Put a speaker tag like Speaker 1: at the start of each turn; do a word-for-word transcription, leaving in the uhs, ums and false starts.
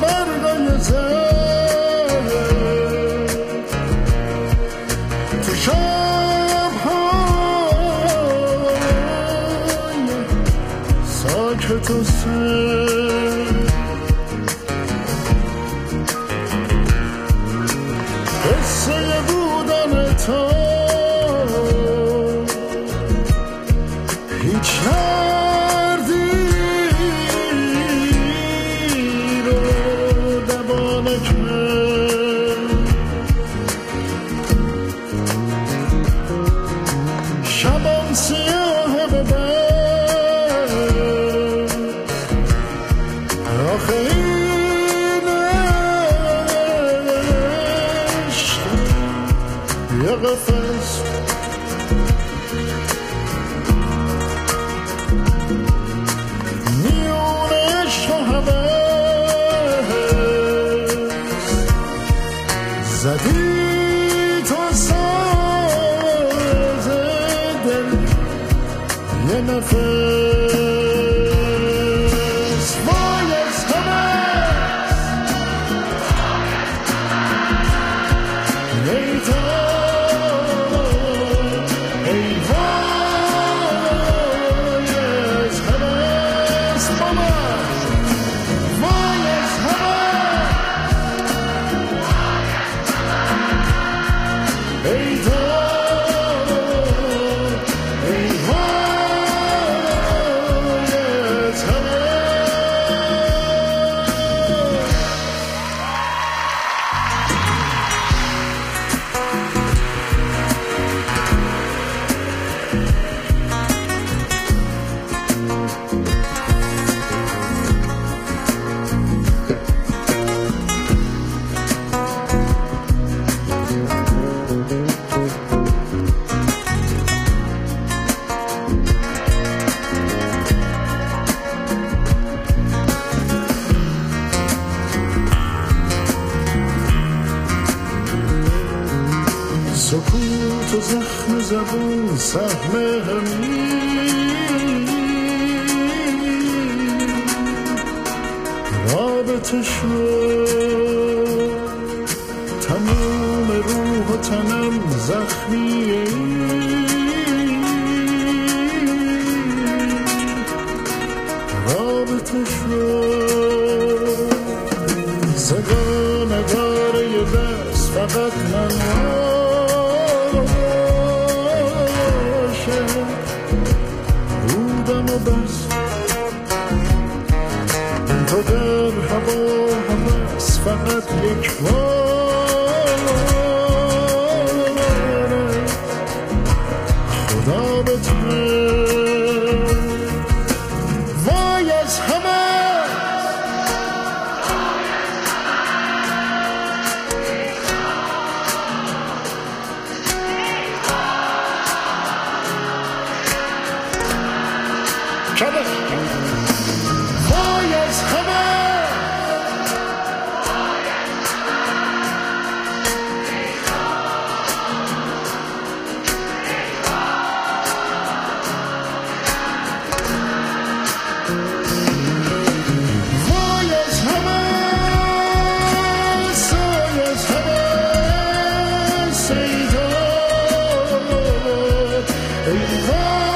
Speaker 1: برگای زد تو شب‌های ساکت و سر قصه بودن تو هیچ دردی رو دوا نکرد شبان سیاه به بر آخه این عشق یه قفس میون عشق و هوس زدی تو ساز دل یه نفس وای از هوس ای تو ای وای از هوس بابا وای از هوس ای تو ای وای از هوس سکوت و زخم زبون سهم همین رابطه شد تموم روح و تنم زخمیه رابطه شد صدا نداره یه دست فقط من بودم و بس تو در هوا هوس فقط یک باره خدا بتونه وای از همه وای از همه وای از همه سای از همه سیدا ای وای